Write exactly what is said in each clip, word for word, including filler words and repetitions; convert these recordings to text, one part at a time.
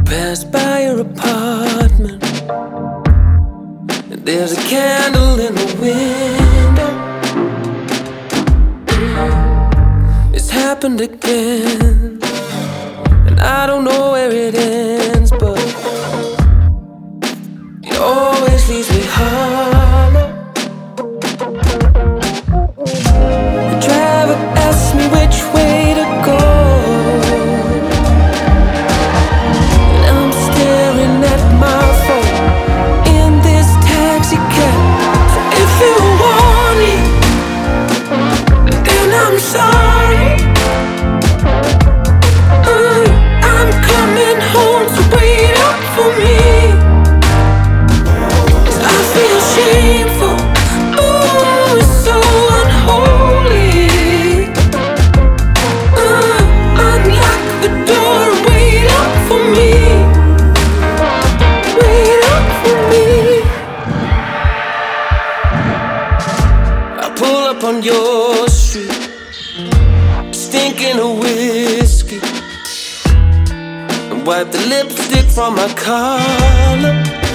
Pass by your apartment, and there's a candle in the window. It's happened again, and I don't know where it ends, but it always leaves me hollow. The driver asks me which way to go, and I'm staring at my phone in this taxi cab. So if you want me, then I'm sorry. Uh, I'm coming home, so wait up for me. 'Cause I feel shameful. Ooh, it's so unholy. Uh, unlock the door and wait up for me. Wait up for me. I pull up on your street, stinking of whiskey, and wipe the lipstick from my collar.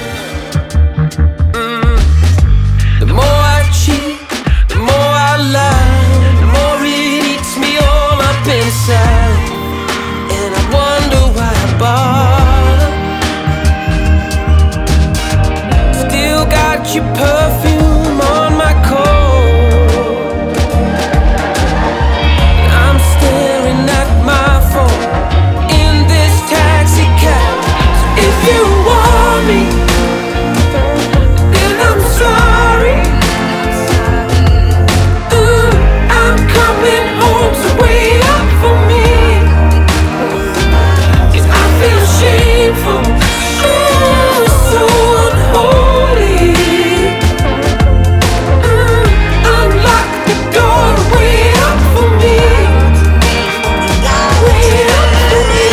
Mm. The more I cheat, the more I lie, the more it eats me all up inside, and I wonder why I bother. Still got your perfume on my coat. I'm staring at my phone in this taxi cab. So if you want me, then I'm sorry. Ooh, I'm coming home, so wait up for me. 'Cause I feel shameful. Ooh, so unholy. Mm, unlock the door, wait up for me. Wait up for me.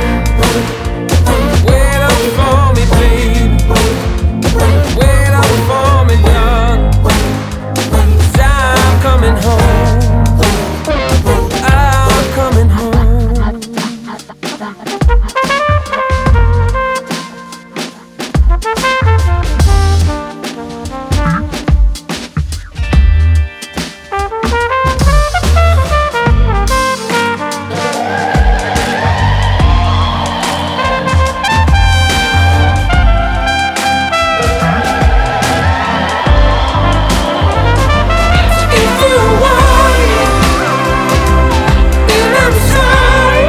Wait up for me, babe. Wait up for me, darling. 'Cause I'm coming home. I'm coming home. If you want me, then I'm sorry.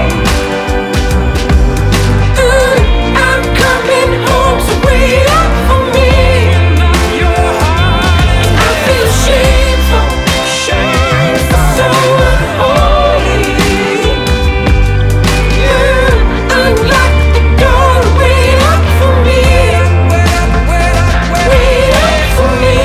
Ooh, I'm coming home, so wait up for me. I feel shameful, so unholy. Mm, unlock the door, wait up for me. Wait up for me.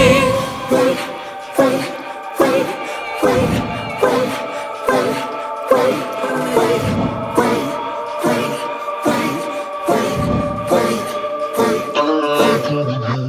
Wait, wait, wait, wait, wait, wait, wait, wait, wait, wait.